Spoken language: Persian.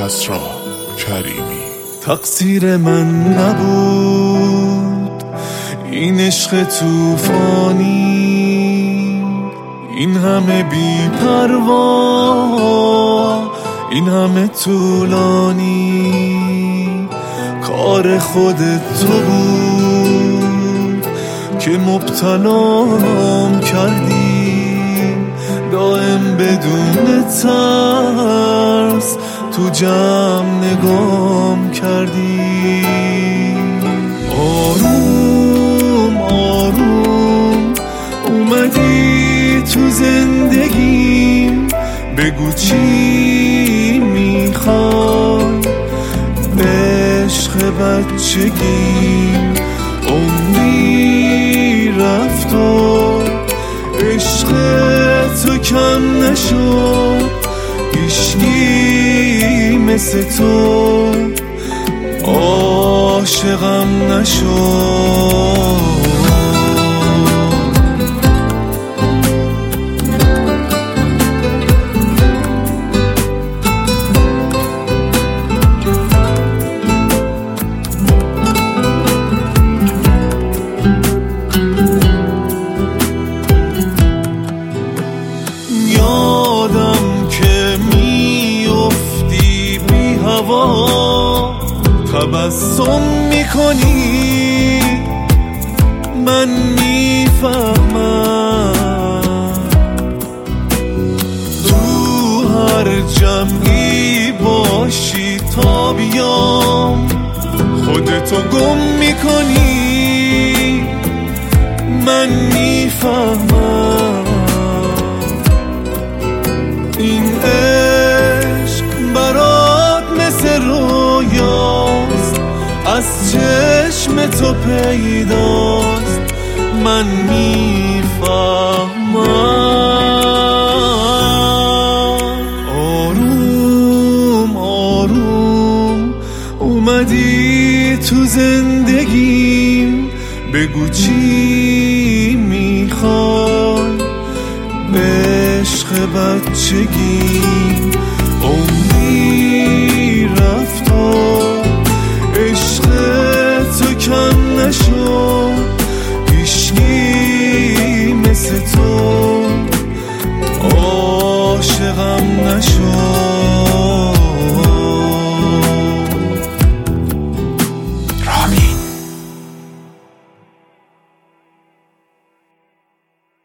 کسری کریمی. تقصیر من نبود این عشق توفانی، این همه بی پروا، این همه طولانی. کار خودت تو بود که مبتلام کردی، دائم بدون ترس تو جمع نگام کردی. آروم آروم اومدی تو زندگیم، بگو چی میخوای. عشق بچگیم عمری رفت و عشق تو کم نشد، هیچکی مثل تو عاشقم نشد. تبسم میکنی من میفهمم، تو هر جمعی باشی تا بیام خودتو گم میکنی من میفهمم. این عشق برات مثل رویاست، از چشم تو پیداست من میفهمم. آروم آروم اومدی تو زندگیم، بگو چی میخوای. عشق بچگیم عمری رفت و عشق تو کم نشد، هیچکی مثل تو عاشقم نشد.